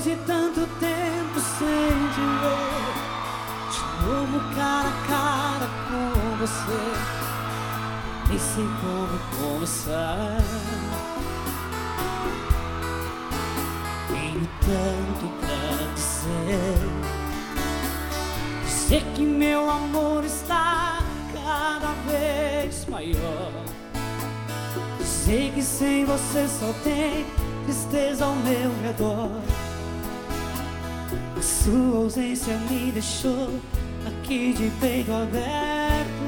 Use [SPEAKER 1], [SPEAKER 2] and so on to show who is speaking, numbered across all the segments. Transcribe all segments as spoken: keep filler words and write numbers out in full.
[SPEAKER 1] Depois de tanto tempo sem te ver, de novo cara a cara com você, nem sei como começar. Tenho tanto pra dizer, sei que meu amor está cada vez maior. Sei que sem você só tem tristeza ao meu redor. A sua ausência me deixou aqui de peito aberto.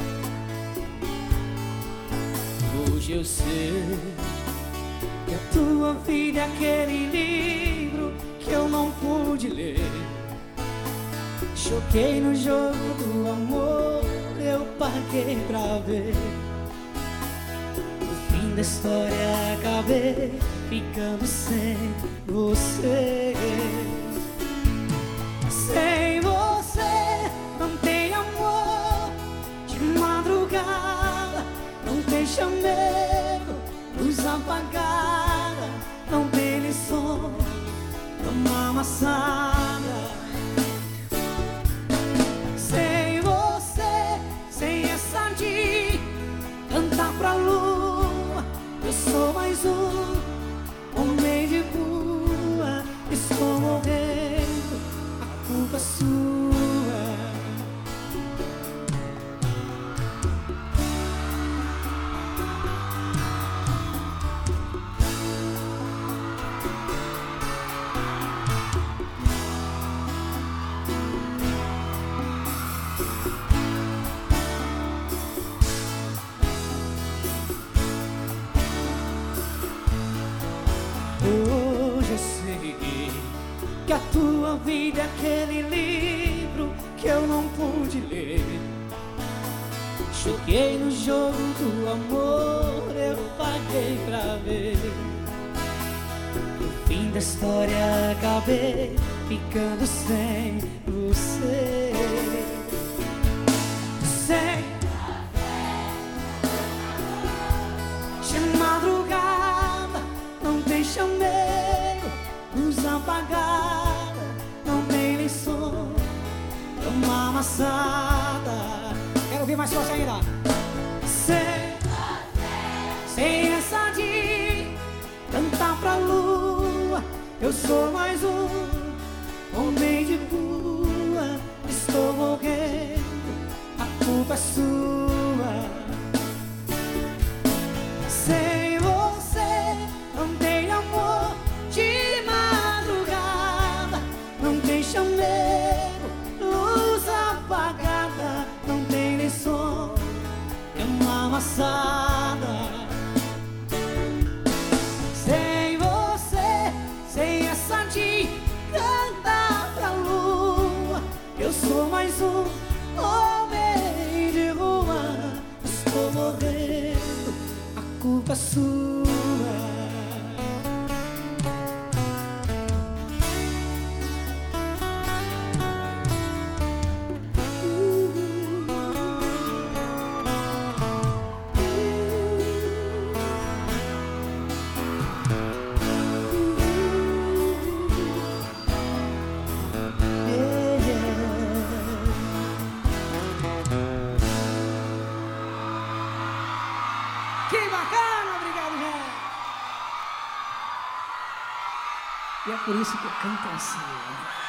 [SPEAKER 1] Hoje eu sei que a tua vida é aquele livro que eu não pude ler. Choquei no jogo do amor, eu paguei pra ver. No fim da história acabei ficando sem você. Sem você não tem amor de madrugada, não tem chamego, luz apagada, não tem lição, cama amassada. Sem você, sem essa de cantar pra lua, eu sou mais um homem de rua, estou morrendo, a culpa é sua. Hoje eu sei que a tua vida é aquele livro que eu não pude ler. Choquei no jogo do amor, eu paguei pra ver. No fim da história acabei ficando sem você. Sem de madrugada, não tem chamego, luz apagada, não tem nem som, cama amassada. Quero ouvir mais forte ainda. Sem, sem essa de cantar pra lua, eu sou mais um homem de rua, estou morrendo, a culpa é sua. Sem você não tem amor de madrugada, não tem chamego, luz apagada, não tem nem som, cama amassada. Sem você, sem essa de cantar pra lua, eu sou mais um homem de rua, estou morrendo, a culpa é sua. Que bacana, obrigado, gente. E é por isso que eu canto assim.